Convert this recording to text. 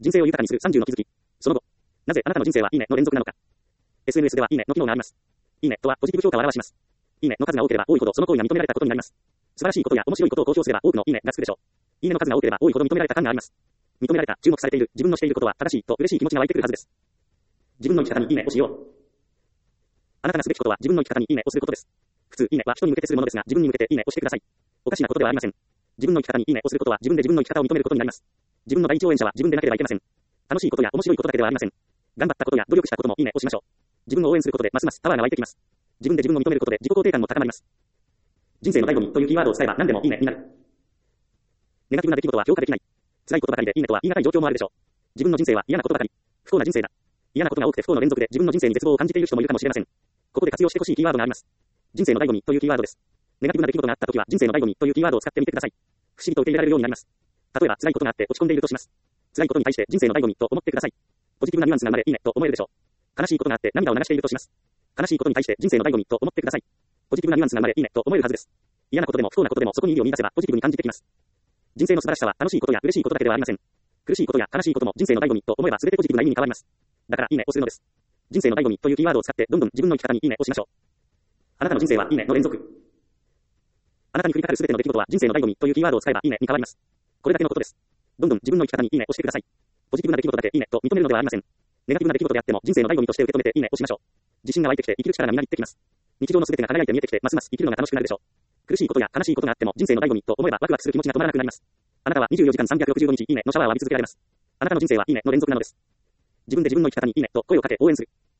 人生を豊かにする30の気づき。その後。なぜあなたの人生はいいねの連続なのか。SNS ではいいねの機能があります。いいねとはポジティブ評価を表します。いいねの数が多ければ多いほどその行為が認められたことになります。素晴らしいことや面白いことを公表すれば多くのいいねがつくでしょう。いいねの数が多ければ多いほど認められた感があります。認められた、注目されている、自分のしていることは正しいと嬉しい気持ちが湧いてくるはずです。自分の生き方にいいねをしよう。あなたがすべきことは自分の生き方にいいねをすることです。普通いいねは人に向けてするものですが、自分に向けていいねをしてください。おかしなことではありません。自分の生き方にいいねをすることは自分で自分の生き方を認めることになります。自分の第一応援者は自分でなければいけません。楽しいことや面白いことだけではありません。頑張ったことや努力したこともいいねをしましょう。自分を応援することでますますパワーが湧いてきます。自分で自分を認めることで自己肯定感も高まります。人生の醍醐味というキーワードを使えば何でもいいねになる。ネガティブな出来事は評価できない。辛いことばかりでいいねとは言い難い状況もあるでしょう。自分の人生は嫌なことばかり。不幸な人生だ。嫌なことが多くて不幸の連続で自分の人生に絶望を感じている人もいるかもしれません。ここで活用してほしいキーワードがあります。人生の醍醐味というキーワードです。ネガティブな出来事があったときは人生の醍醐味というキーワードを使ってみてください。不思議と受け入れられるようになります。例えば辛いことがあって落ち込んでいるとします。辛いことに対して人生の醍醐味と思ってください。ポジティブなニュアンスが生まれいいねと思えるでしょう。悲しいことがあって涙を流しているとします。悲しいことに対して人生の醍醐味と思ってください。ポジティブなニュアンスが生まれいいねと思えるはずです。嫌なことでも不幸なことでもそこに意義を見出せばポジティブに感じてきます。人生の素晴らしさは楽しいことや嬉しいことだけではありません。苦しいことや悲しいことも人生の醍醐味と思えば全てポジティブな意味に変わります。だからいいねをするのです。人生の醍醐味というキーワードを使ってどんどん自分の生き方にいいねをしましょう。あなたの人生はいいねの連続。あなたに降りかかる全ての出来事は人生の醍醐味というキーワードを使えばいいねに変わります。これだけのことです。どんどん自分の生き方にいいねをしてください。ポジティブな出来事だけいいねと認めるのではありません。ネガティブな出来事であっても人生の醍醐味として受け止めていいねをしましょう。自信が湧いてきて生きる力がみなぎってきます。日常の全てが輝いて見えてきてますます生きるのが楽しくなるでしょう。苦しいことや悲しいことがあっても人生の醍醐味と思えばワクワクする気持ちが止まらなくなります。あなたは24時間365日いいねのシャワーを浴び続けられます。あなたの人生はいいねの連続なのです。自分で自分の生き方にいいねと声をかけ応援する。